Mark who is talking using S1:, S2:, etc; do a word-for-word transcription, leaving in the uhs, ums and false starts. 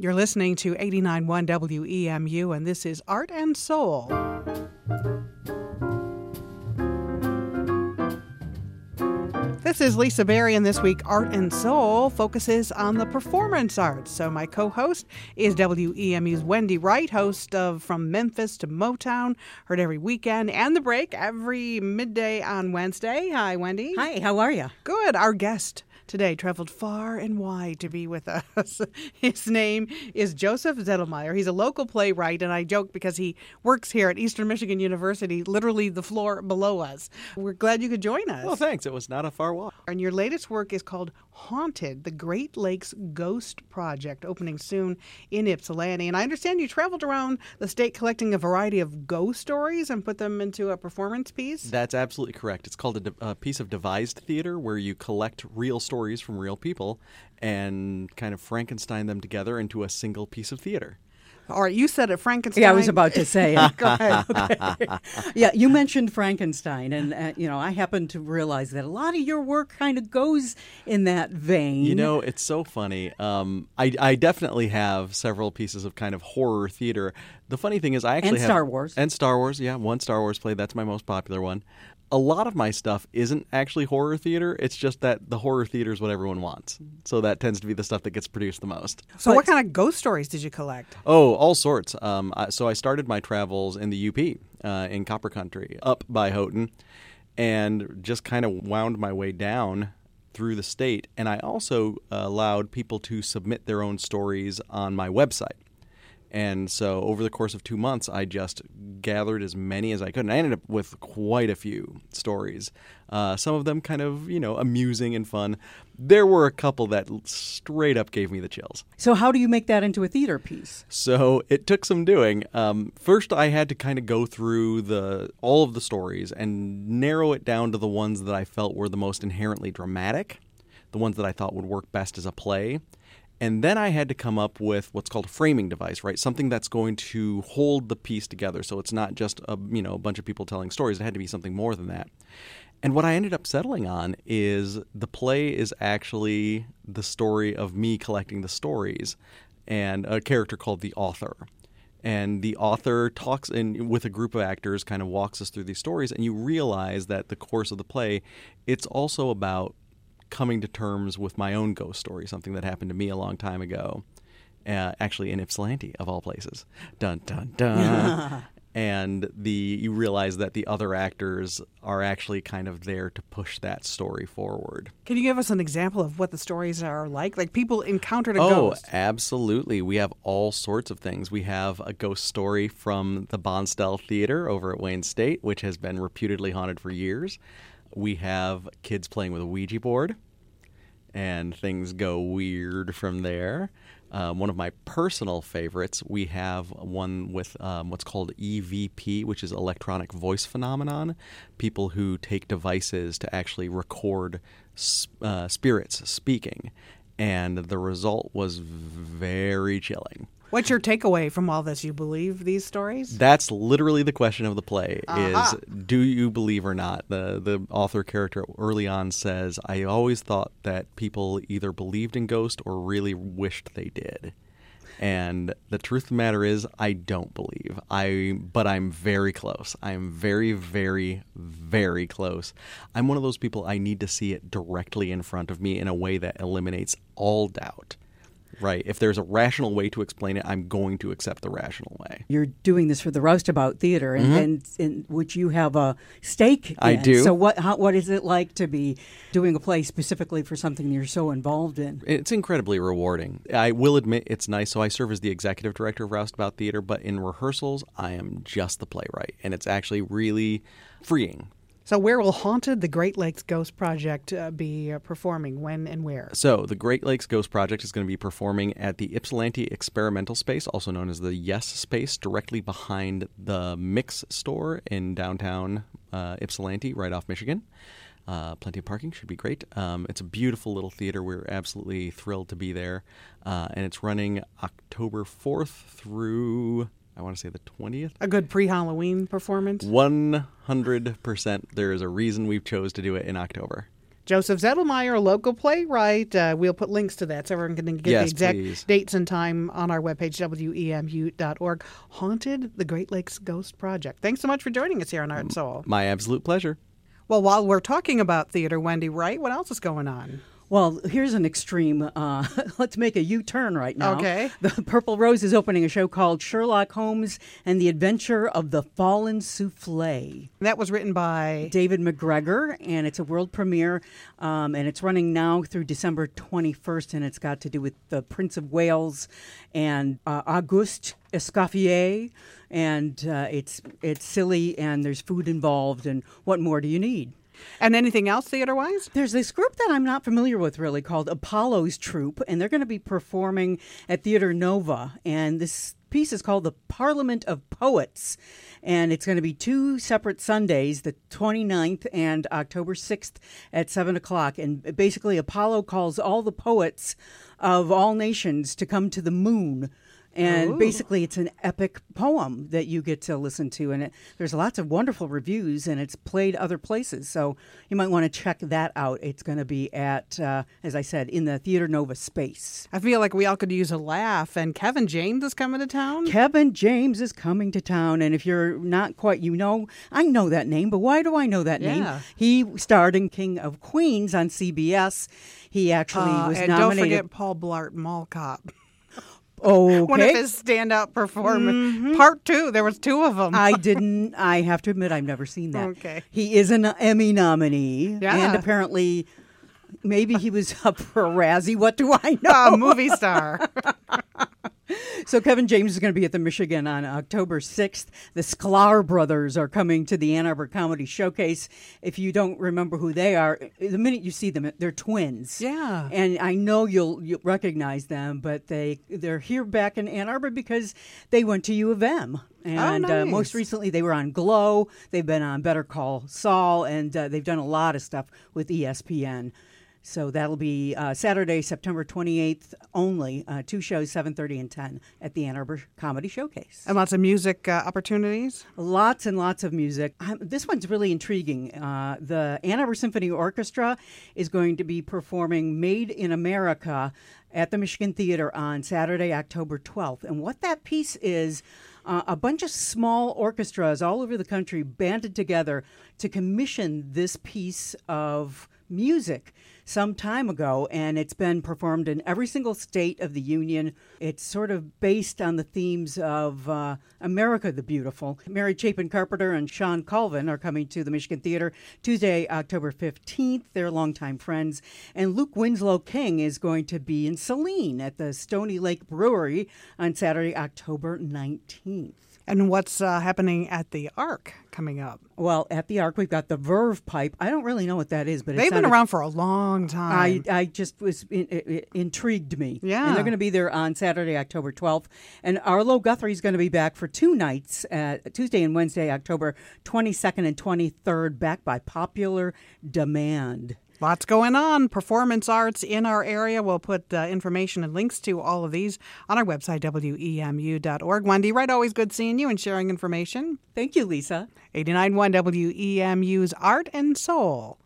S1: You're listening to eighty-nine point one W E M U, and this is Art and Soul. This is Lisa Berry, and this week Art and Soul focuses on the performance arts. So my co-host is W E M U's Wendy Wright, host of From Memphis to Motown, heard every weekend, and The Break every midday on Wednesday. Hi, Wendy.
S2: Hi, how are you?
S1: Good. Our guest today traveled far and wide to be with us. His name is Joseph Zedelmeyer. He's a local playwright, and I joke because he works here at Eastern Michigan University, literally the floor below us. We're glad you could join us.
S3: Well, thanks. It was not a far walk.
S1: And your latest work is called Haunted, the Great Lakes Ghost Project, opening soon in Ypsilanti. And I understand you traveled around the state collecting a variety of ghost stories and put them into a performance piece?
S3: That's absolutely correct. It's called a, de- a piece of devised theater where you collect real stories from real people and kind of Frankenstein them together into a single piece of theater.
S1: All right, you said it, Frankenstein.
S2: Yeah, I was about to say it.
S1: Go ahead.
S2: Okay. Yeah, you mentioned Frankenstein, and uh, you know, I happen to realize that a lot of your work kind of goes in that vein.
S3: You know, it's so funny. Um, I, I definitely have several pieces of kind of horror theater. The funny thing is, I actually
S2: and
S3: have
S2: Star Wars
S3: and Star Wars. Yeah, one Star Wars play. That's my most popular one. A lot of my stuff isn't actually horror theater. It's just that the horror theater is what everyone wants. So that tends to be the stuff that gets produced the most.
S1: So
S2: But-
S1: what kind of ghost stories did you collect?
S3: Oh, all sorts. Um, I, so I started my travels in the U P, uh, in Copper Country, up by Houghton, and just kind of wound my way down through the state. And I also uh, allowed people to submit their own stories on my website. And so over the course of two months, I just gathered as many as I could. And I ended up with quite a few stories. Uh, some of them kind of, you know, amusing and fun. There were a couple that straight up gave me the chills.
S2: So how do you make that into a theater piece?
S3: So it took some doing. Um, first, I had to kind of go through the all of the stories and narrow it down to the ones that I felt were the most inherently dramatic, the ones that I thought would work best as a play. And then I had to come up with what's called a framing device, right? Something that's going to hold the piece together. So it's not just a, you know, a bunch of people telling stories. It had to be something more than that. And what I ended up settling on is the play is actually the story of me collecting the stories and a character called the author. And the author talks in with a group of actors, kind of walks us through these stories, and you realize that the course of the play, it's also about coming to terms with my own ghost story, something that happened to me a long time ago, uh, actually in Ypsilanti, of all places. Dun, dun, dun. And the you realize that the other actors are actually kind of there to push that story forward.
S1: Can you give us an example of what the stories are like? Like people encountered a
S3: Oh,
S1: ghost.
S3: absolutely. We have all sorts of things. We have a ghost story from the Bonsdell Theater over at Wayne State, which has been reputedly haunted for years. We have kids playing with a Ouija board, and things go weird from there. Um, one of my personal favorites, we have one with um, what's called E V P, which is electronic voice phenomenon. People who take devices to actually record uh, spirits speaking. And the result was very chilling.
S1: What's your takeaway from all this? You believe these stories?
S3: That's literally the question of the play,
S1: Uh-huh.
S3: is do you believe or not? The the author character early on says, I always thought that people either believed in ghosts or really wished they did. And the truth of the matter is, I don't believe. I, but I'm very close. I'm very, very, very close. I'm one of those people, I need to see it directly in front of me in a way that eliminates all doubt. Right. If there's a rational way to explain it, I'm going to accept the rational way.
S2: You're doing this for the Roustabout Theater, and,
S3: Mm-hmm.
S2: and in which you have a stake in.
S3: I do.
S2: So what how, what is it like to be doing a play specifically for something you're so involved in?
S3: It's incredibly rewarding. I will admit it's nice. So I serve as the executive director of Roustabout Theater, but in rehearsals, I am just the playwright. And it's actually really freeing.
S1: So where will Haunted, the Great Lakes Ghost Project, uh, be uh, performing? When and where?
S3: So the Great Lakes Ghost Project is going to be performing at the Ypsilanti Experimental Space, also known as the Yes Space, directly behind the Mix store in downtown uh, Ypsilanti, right off Michigan. Uh, plenty of parking, should be great. Um, it's a beautiful little theater. We're absolutely thrilled to be there. Uh, and it's running October fourth through, I want to say the twentieth.
S1: A good pre-Halloween performance?
S3: one hundred percent there is a reason we've chose to do it in October.
S1: Joseph Zettelmeyer, local playwright. Uh, we'll put links to that so everyone can get
S3: Yes,
S1: the exact
S3: please.
S1: dates and time on our webpage, W E M U dot org. Haunted, the Great Lakes Ghost Project. Thanks so much for joining us here on Art and Soul.
S3: My absolute pleasure.
S1: Well, while we're talking about theater, Wendy Wright, what else is going on?
S2: Well, here's an extreme. Uh, let's make a U-turn right now.
S1: Okay.
S2: The Purple Rose is opening a show called Sherlock Holmes and the Adventure of the Fallen Souffle.
S1: That was written by
S2: David McGregor, and it's a world premiere, um, and it's running now through December twenty-first, and it's got to do with the Prince of Wales and uh, Auguste Escoffier, and uh, it's it's silly, and there's food involved, and what more do you need?
S1: And anything else theater-wise?
S2: There's this group that I'm not familiar with really called Apollo's Troupe, and they're going to be performing at Theater Nova. And this piece is called The Parliament of Poets. And it's going to be two separate Sundays, the twenty-ninth and October sixth at seven o'clock. And basically, Apollo calls all the poets of all nations to come to the moon. And
S1: Ooh.
S2: basically, it's an epic poem that you get to listen to. And it, there's lots of wonderful reviews, and it's played other places. So you might want to check that out. It's going to be at, uh, as I said, in the Theater Nova space.
S1: I feel like we all could use a laugh. And Kevin James is coming to town?
S2: Kevin James is coming to town. And if you're not quite, you know, I know that name, but why do I know that
S1: Yeah.
S2: name? He starred in King of Queens on C B S. He actually
S1: Uh,
S2: was
S1: and don't
S2: nominated.
S1: forget Paul Blart Mall Cop.
S2: Okay.
S1: One of his standout performances. Part two. There was two of them.
S2: I didn't. I have to admit, I've never seen that.
S1: Okay.
S2: He is an Emmy nominee,
S1: Yeah.
S2: and apparently, maybe he was up for a Razzie. What do I know?
S1: A movie star.
S2: So Kevin James is going to be at the Michigan on October sixth. The Sklar brothers are coming to the Ann Arbor Comedy Showcase. If you don't remember who they are, the minute you see them, they're twins.
S1: Yeah.
S2: And I know you'll, you'll recognize them, but they, they're here back in Ann Arbor because they went to U of M. And
S1: Oh,
S2: uh,
S1: nice.
S2: most recently, they were on Glow. They've been on Better Call Saul, and uh, they've done a lot of stuff with E S P N. So that'll be uh, Saturday, September twenty-eighth only. Uh, two shows, seven thirty and ten at the Ann Arbor Comedy Showcase.
S1: And lots of music uh, opportunities.
S2: Lots and lots of music. Um, this one's really intriguing. Uh, the Ann Arbor Symphony Orchestra is going to be performing Made in America at the Michigan Theater on Saturday, October twelfth. And what that piece is, uh, a bunch of small orchestras all over the country banded together to commission this piece of music some time ago, and it's been performed in every single state of the union. It's sort of based on the themes of uh, America the Beautiful. Mary Chapin Carpenter and Sean Colvin are coming to the Michigan Theater Tuesday, October fifteenth. They're longtime friends. And Luke Winslow King is going to be in Saline at the Stony Lake Brewery on Saturday, October nineteenth.
S1: And what's uh, happening at the Arc coming up?
S2: Well, at the Arc, we've got the Verve Pipe. I don't really know what that is, but
S1: They've
S2: it's
S1: been around for a long time.
S2: I, I just was in, it, it intrigued me.
S1: Yeah.
S2: And they're going to be there on Saturday, October twelfth. And Arlo Guthrie is going to be back for two nights, at Tuesday and Wednesday, October twenty-second and twenty-third, back by popular demand.
S1: Lots going on. Performance arts in our area. We'll put uh, information and links to all of these on our website, W E M U dot org. Wendy Wright, always good seeing you and sharing information.
S2: Thank you, Lisa.
S1: eighty-nine point one W E M U's Art and Soul.